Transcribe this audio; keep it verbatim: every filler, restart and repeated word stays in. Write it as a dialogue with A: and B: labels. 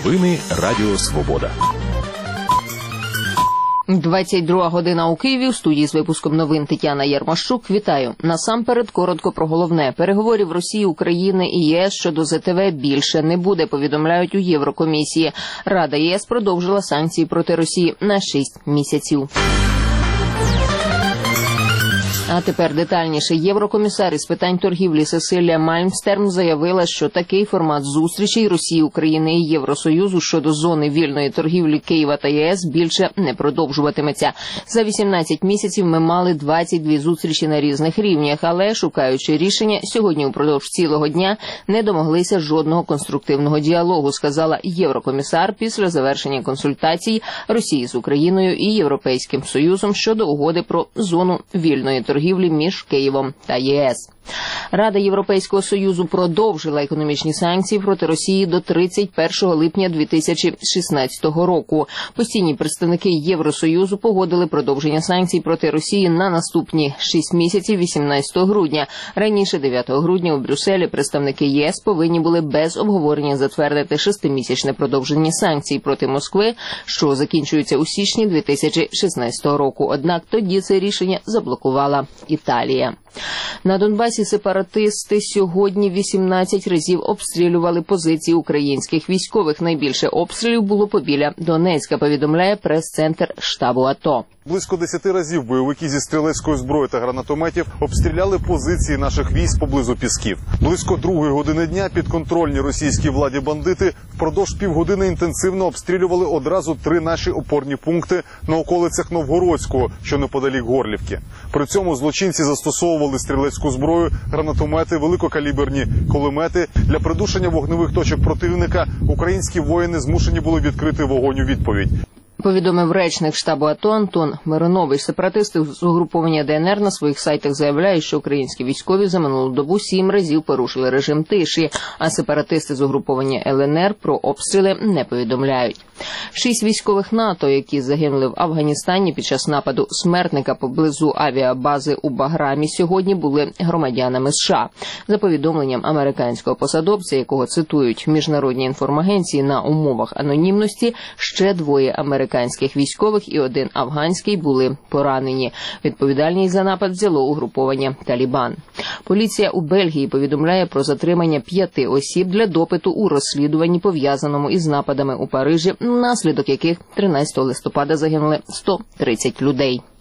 A: Новини Радіо Свобода.
B: двадцять друга година у Києві. У студії з випуском новин Тетяна Єрмощук. Вітаю. Насамперед, коротко про головне. Переговорів Росії, України і ЄС щодо ЗТВ більше не буде, повідомляють у Єврокомісії. Рада ЄС продовжила санкції проти Росії на шість місяців. А тепер детальніше. Єврокомісар із питань торгівлі Сесилія Мальмстерм заявила, що такий формат зустрічей Росії, України і Євросоюзу щодо зони вільної торгівлі Києва та ЄС більше не продовжуватиметься. За вісімнадцять місяців ми мали двадцять дві зустрічі на різних рівнях, але, шукаючи рішення, сьогодні упродовж цілого дня не домоглися жодного конструктивного діалогу, сказала єврокомісар після завершення консультацій Росії з Україною і Європейським Союзом щодо угоди про зону вільної торгівлі між Києвом та ЄС. Рада Європейського Союзу продовжила економічні санкції проти Росії до тридцять першого липня дві тисячі шістнадцятого року. Постійні представники Євросоюзу погодили продовження санкцій проти Росії на наступні шість місяців вісімнадцятого грудня. Раніше, дев'ятого грудня, у Брюсселі представники ЄС повинні були без обговорення затвердити шестимісячне продовження санкцій проти Москви, що закінчується у січні дві тисячі шістнадцятого року. Однак тоді це рішення заблокувала Італія. На Донбасі сепаратисти сьогодні вісімнадцять разів обстрілювали позиції українських військових. Найбільше обстрілів було побіля Донецька, повідомляє прес-центр штабу АТО.
C: Близько десяти разів бойовики зі стрілецької зброї та гранатометів обстріляли позиції наших військ поблизу Пісків. Близько другої години дня підконтрольні російській владі бандити впродовж півгодини інтенсивно обстрілювали одразу три наші опорні пункти на околицях Новгородського, що неподалік Горлівки. При цьому злочинці застосовували стрілецьку зброю, гранатомети, великокаліберні кулемети. Для придушення вогневих точок противника українські воїни змушені були відкрити вогонь у відповідь.
B: Повідомив речник штабу АТО Антон Мироновий. Сепаратисти з угруповання ДНР на своїх сайтах заявляють, що українські військові за минулу добу сім разів порушили режим тиші, а сепаратисти з угруповання ЛНР про обстріли не повідомляють. Шість військових НАТО, які загинули в Афганістані під час нападу смертника поблизу авіабази у Баграмі, сьогодні були громадянами США. За повідомленням американського посадовця, якого цитують міжнародні інформагенції на умовах анонімності, ще двоє американських військових і один афганський були поранені. Відповідальність за напад взяло угруповання «Талібан». Поліція у Бельгії повідомляє про затримання п'яти осіб для допиту у розслідуванні, пов'язаному із нападами у Парижі, внаслідок яких тринадцятого листопада загинули сто тридцять людей.